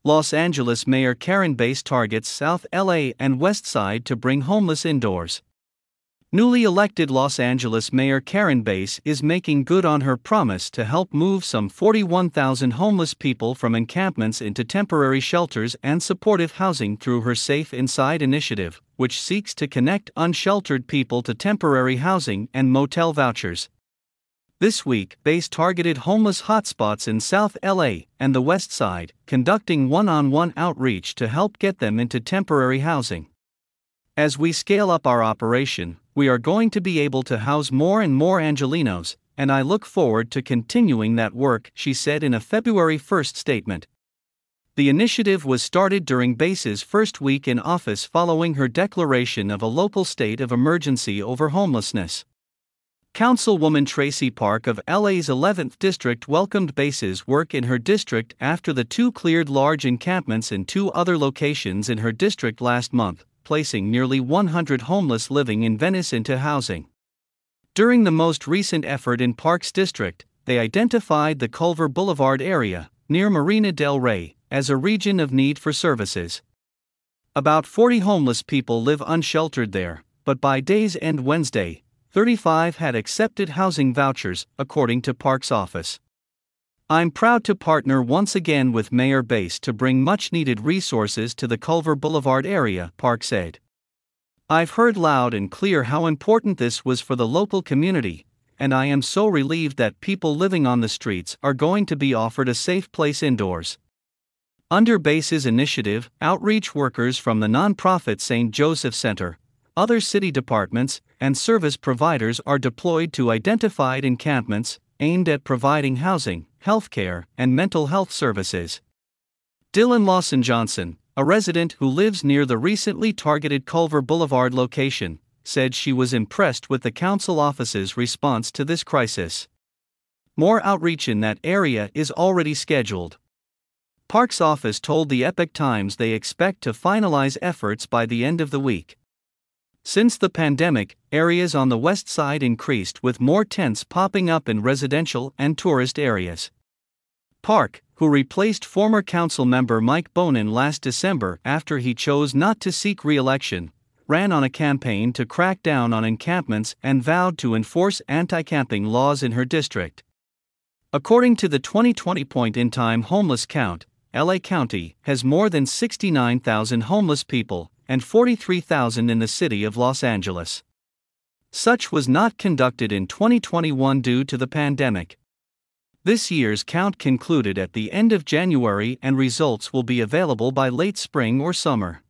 Los Angeles Mayor Karen Bass targets South LA and West Side to bring homeless indoors. Newly elected Los Angeles Mayor Karen Bass is making good on her promise to help move some 41,000 homeless people from encampments into temporary shelters and supportive housing through her Safe Inside initiative, which seeks to connect unsheltered people to temporary housing and motel vouchers. This week, Bass targeted homeless hotspots in South LA and the West Side, conducting one-on-one outreach to help get them into temporary housing. As we scale up our operation, we are going to be able to house more and more Angelenos, and I look forward to continuing that work, she said in a February 1st statement. The initiative was started during Bass's first week in office following her declaration of a local state of emergency over homelessness. Councilwoman Tracy Park of LA's 11th District welcomed Bass's work in her district after the two cleared large encampments in two other locations in her district last month, placing nearly 100 homeless living in Venice into housing. During the most recent effort in Park's district, they identified the Culver Boulevard area, near Marina del Rey, as a region of need for services. About 40 homeless people live unsheltered there, but by day's end Wednesday, 35 had accepted housing vouchers, according to Park's office. I'm proud to partner once again with Mayor Bass to bring much-needed resources to the Culver Boulevard area, Park said. I've heard loud and clear how important this was for the local community, and I am so relieved that people living on the streets are going to be offered a safe place indoors. Under Bass's initiative, outreach workers from the nonprofit St. Joseph Center, other city departments, and service providers are deployed to identified encampments aimed at providing housing, healthcare, and mental health services. Dylan Lawson Johnson, a resident who lives near the recently targeted Culver Boulevard location, said she was impressed with the council office's response to this crisis. More outreach in that area is already scheduled. Park's office told the Epoch Times they expect to finalize efforts by the end of the week. Since the pandemic, areas on the West Side increased with more tents popping up in residential and tourist areas. Park, who replaced former council member Mike Bonin last December after he chose not to seek re-election, ran on a campaign to crack down on encampments and vowed to enforce anti-camping laws in her district. According to the 2020 point-in-time homeless count, LA County has more than 69,000 homeless people, and 43,000 in the city of Los Angeles. Such was not conducted in 2021 due to the pandemic. This year's count concluded at the end of January and results will be available by late spring or summer.